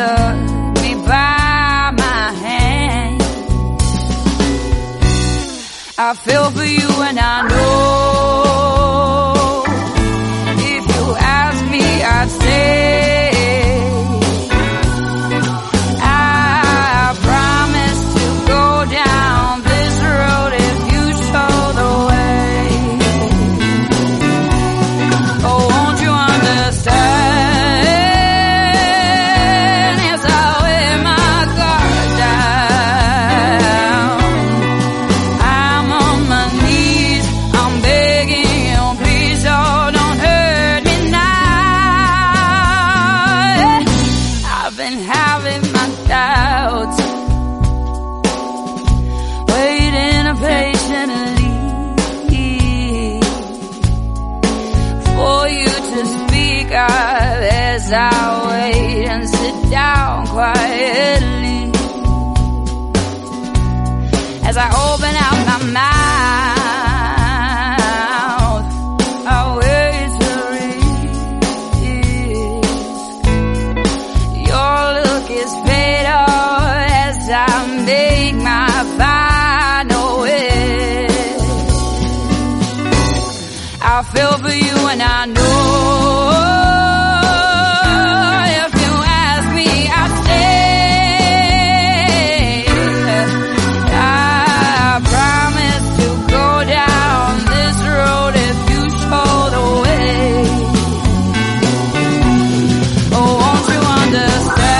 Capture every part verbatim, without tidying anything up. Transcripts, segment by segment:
took me by my hand. I feel for you and I know if you ask me I'd say having my doubts, waiting patiently for you to speak up as I wait and sit down quietly. As I open out my mouth, I wait to is fatal as I make my final wish. I feel for you and I know if you ask me I'd stay. I promise to go down this road if you show the way. Oh, won't you understand?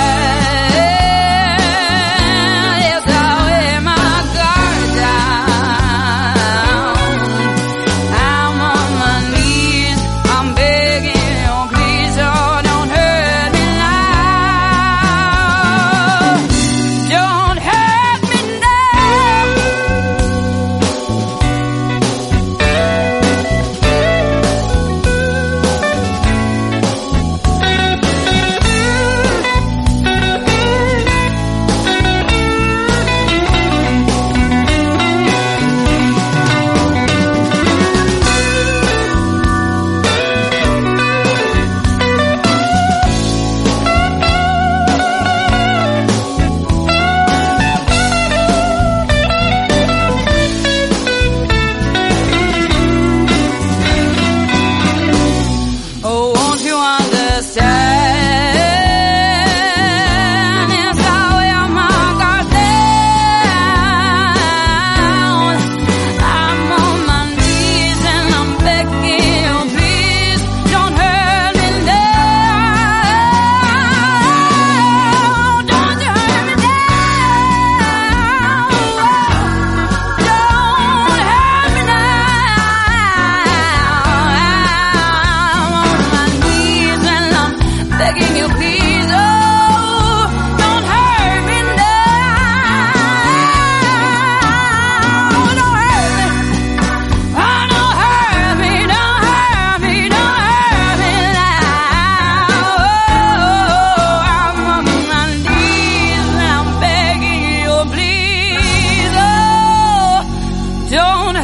Don't